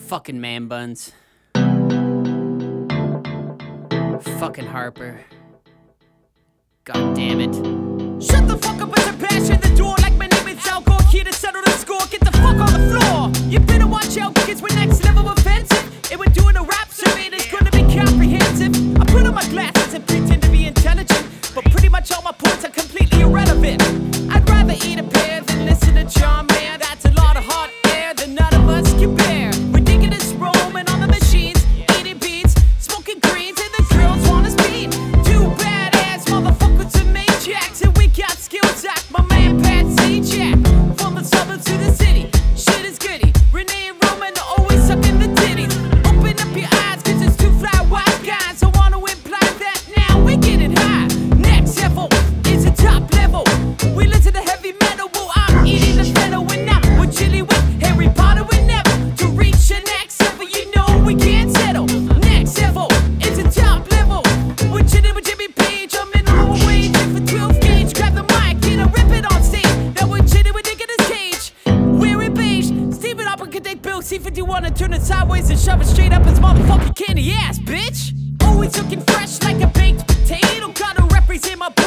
Fucking man buns. Fucking Harper. God damn it. Shut the fuck up and bash in the door like my name is Al Gore, here to settle the score. Get the fuck on the floor. You better watch out because we're next level offensive. And we're doing a rap survey that's gonna be comprehensive. I put on my glasses and pretend to be intelligent, but pretty much all my points are completely irrelevant. I'd rather eat a pear than listen to John Mayer. That's a lot of hot air that none of us can bear. Ridiculous roaming on the machines, eating beats, smoking greens, and the girls want us beat. Two badass motherfuckers to maniacs, and we got skills like my man Pat Sajak. From the suburbs to the city, shit is goody. Renee and Roman are always sucking the titties. Open up your eyes, cause it's two fly white guys. I wanna imply that now we get it high. Next level is a top level. We listen to heavy metal, well I'm eating the fennel. And now we're chilling with Harry Potter and Neville. To reach the next level, you know we can't settle. Next level is a top level. We're chilling with Jimmy Page, I'm in a wage for 12 gauge. Grab the mic, you know, rip it on stage. Now we're chilling with Nicolas Cage. Wearing beige, Stephen Harper could date Bill C-51 and turn it sideways and shove it straight up his motherfucking candy ass, bitch. Always looking fresh like a baked potato. Gotta represent my